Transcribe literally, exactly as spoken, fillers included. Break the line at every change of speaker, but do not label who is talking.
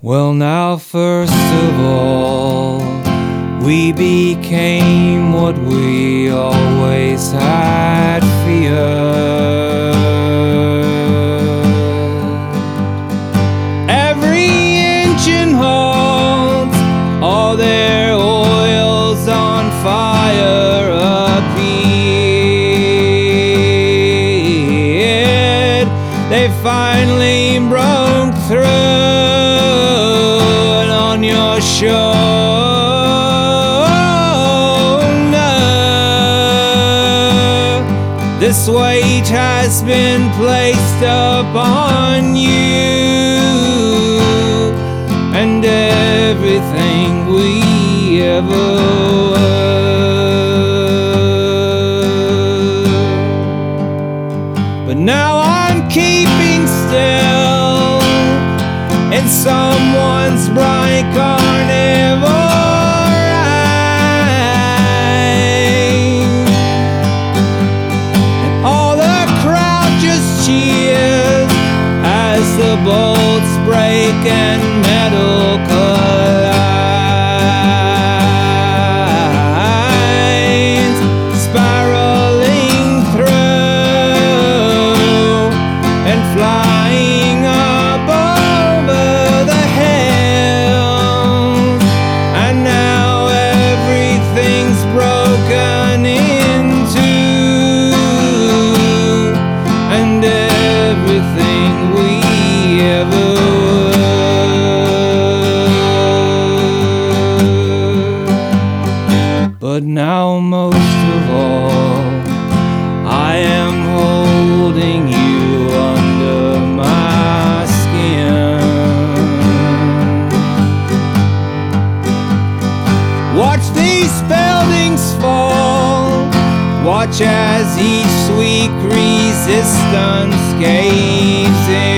Well, now first of all, we became what we always had feared. Every engine holds all their oils on fire appeared. They finally broke through on your shoulder. This weight has been placed upon you, and everything we ever were. But now I'm keeping still in someone's bright carnival ride, and all the crowd just cheers as the bolts break and metal collides, spiraling through and flying up over the hills. And now everything's broken into, and everything we ever were. But now most of all, I am holding you under my skin. Watch these buildings fall, watch as each weak resistance caves in.